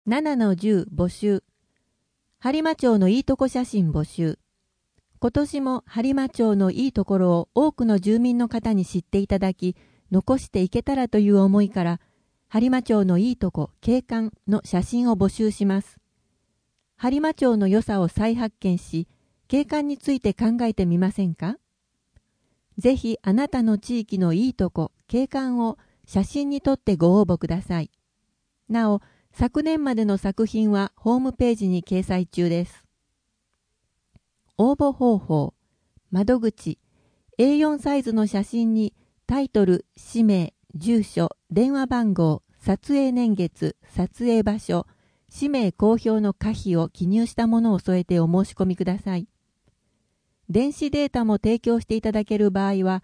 7-10募集。播磨町のいいとこ写真募集。今年も播磨町のいいところを多くの住民の方に知っていただき、残していけたらという思いから、播磨町のいいとこ景観の写真を募集します。播磨町の良さを再発見し、景観について考えてみませんか？ぜひあなたの地域のいいとこ景観を写真に撮ってご応募ください。なお、昨年までの作品はホームページに掲載中です。応募方法、窓口、A4 サイズの写真にタイトル、氏名、住所、電話番号、撮影年月、撮影場所、氏名公表の可否を記入したものを添えてお申し込みください。電子データも提供していただける場合は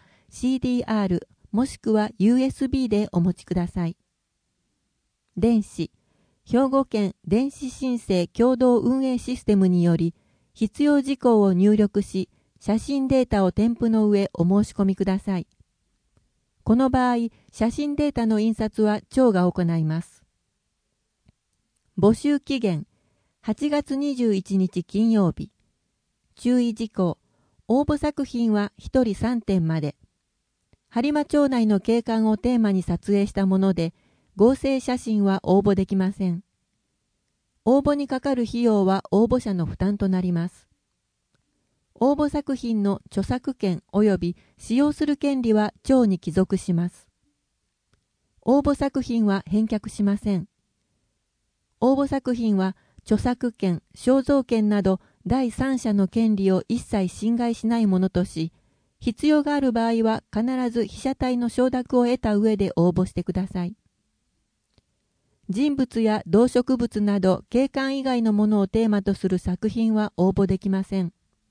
CDR もしくは USB でお持ちください。電子、兵庫県電子申請共同運営システムにより必要事項を入力し、写真データを添付の上お申し込みください。この場合、写真データの印刷は町が行います。募集期限、8月21日金曜日。注意事項、応募作品は1人3点まで。播磨町内の景観をテーマに撮影したもので、合成写真は応募できません。応募にかかる費用は応募者の負担となります。応募作品の著作権及び使用する権利は町に帰属します。応募作品は返却しません。応募作品は著作権、肖像権など第三者の権利を一切侵害しないものとし、必要がある場合は必ず被写体の承諾を得た上で応募してください。人物や動植物など景観以外のものをテーマとする作品は応募できません。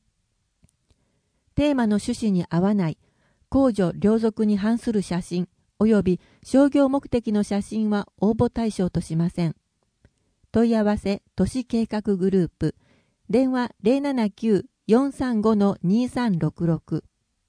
テーマの趣旨に合わない、公序良俗に反する写真及び商業目的の写真は応募対象としません。問い合わせ都市計画グループ、電話 079-435-2366。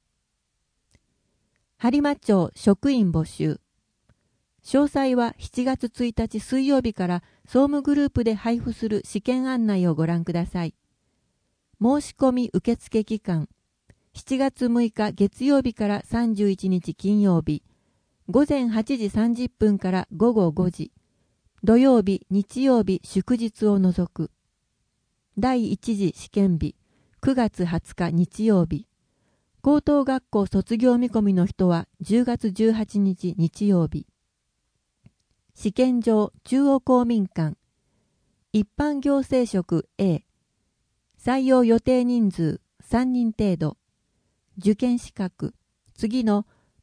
播磨町職員募集。詳細は7月1日水曜日から総務グループで配布する試験案内をご覧ください。申し込み受付期間、7月6日月曜日から31日金曜日、午前8時30分から午後5時、土曜日、日曜日、祝日を除く。第1次試験日、9月20日日曜日。高等学校卒業見込みの人は10月18日日曜日。試験場中央公民館。一般行政職 A。採用予定人数3人程度。受験資格。次の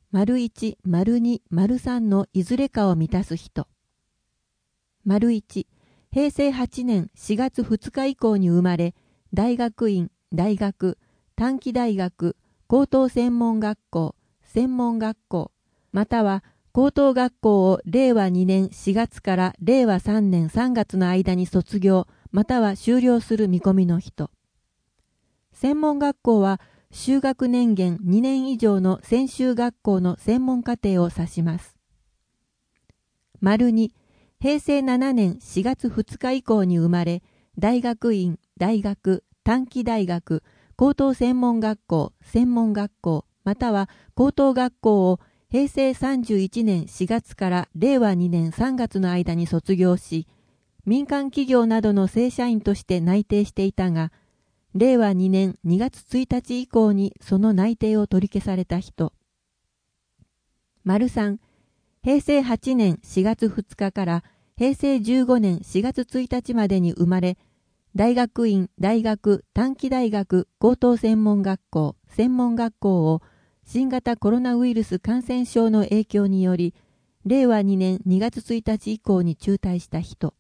①、②、③のいずれかを満たす人。①、平成8年4月2日以降に生まれ、大学院、大学、短期大学、高等専門学校、専門学校、または高等学校を令和2年4月から令和3年3月の間に卒業、または修了する見込みの人。専門学校は、修学年限2年以上の専修学校の専門課程を指します。②、平成7年4月2日以降に生まれ、大学院、大学、短期大学、高等専門学校、専門学校、または高等学校を平成31年4月から令和2年3月の間に卒業し、民間企業などの正社員として内定していたが、令和2年2月1日以降にその内定を取り消された人。③、平成8年4月2日から平成15年4月1日までに生まれ、大学院、大学、短期大学、高等専門学校、専門学校を新型コロナウイルス感染症の影響により、令和2年2月1日以降に中退した人。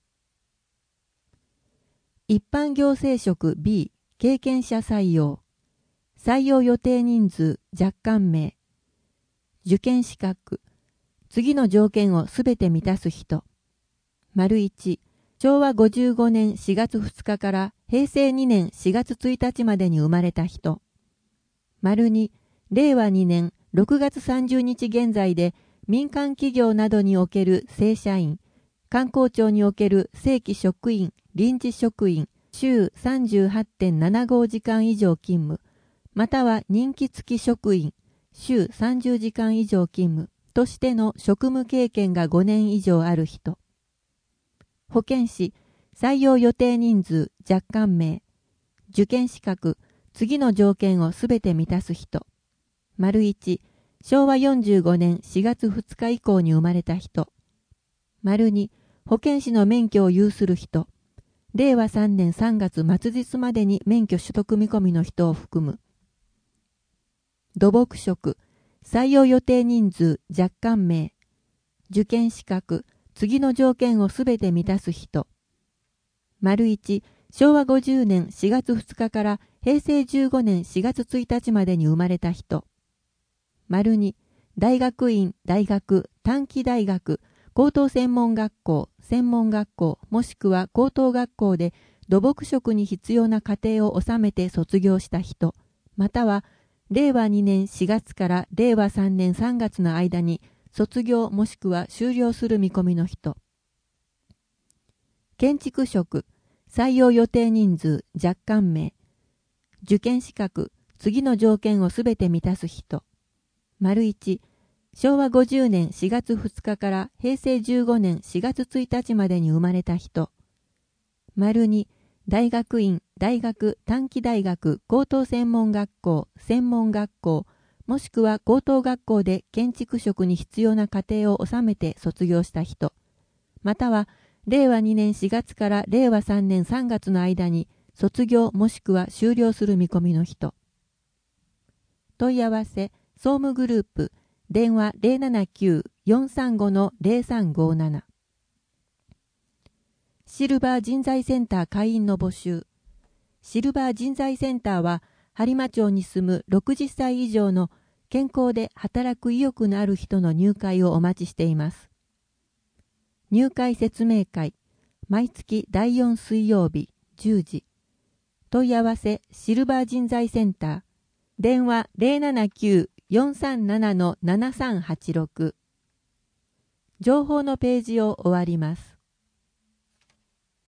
一般行政職 B、経験者採用。採用予定人数、若干名。受験資格。次の条件をすべて満たす人。①、昭和55年4月2日から平成2年4月1日までに生まれた人。②、令和2年6月30日現在で民間企業などにおける正社員、 観光庁における正規職員、臨時職員、週 38.75 時間以上勤務、または任期付き職員、週30時間以上勤務としての職務経験が5年以上ある人。保健師、採用予定人数、若干名。受験資格、次の条件をすべて満たす人。丸1、昭和45年4月2日以降に生まれた人。丸2、保健師の免許を有する人。令和3年3月末日までに免許取得見込みの人を含む。土木職、採用予定人数、若干名。受験資格、次の条件をすべて満たす人。丸1、昭和50年4月2日から平成15年4月1日までに生まれた人。丸2、大学院、大学、短期大学、高等専門学校、専門学校、もしくは高等学校で土木職に必要な課程を収めて卒業した人、または令和2年4月から令和3年3月の間に卒業もしくは修了する見込みの人。建築職、採用予定人数、若干名。受験資格、次の条件をすべて満たす人。丸1、昭和50年4月2日から平成15年4月1日までに生まれた人。丸2、大学院、大学、短期大学、高等専門学校、専門学校、もしくは高等学校で建築職に必要な課程を収めて卒業した人。または、令和2年4月から令和3年3月の間に卒業もしくは修了する見込みの人。問い合わせ、総務グループ、電話 079-435-0357。シルバー人材センター会員の募集。シルバー人材センターは、播磨町に住む60歳以上の健康で働く意欲のある人の入会をお待ちしています。入会説明会、毎月第4水曜日10時。問い合わせ、シルバー人材センター。電話 079-437-7386。情報のページを終わります。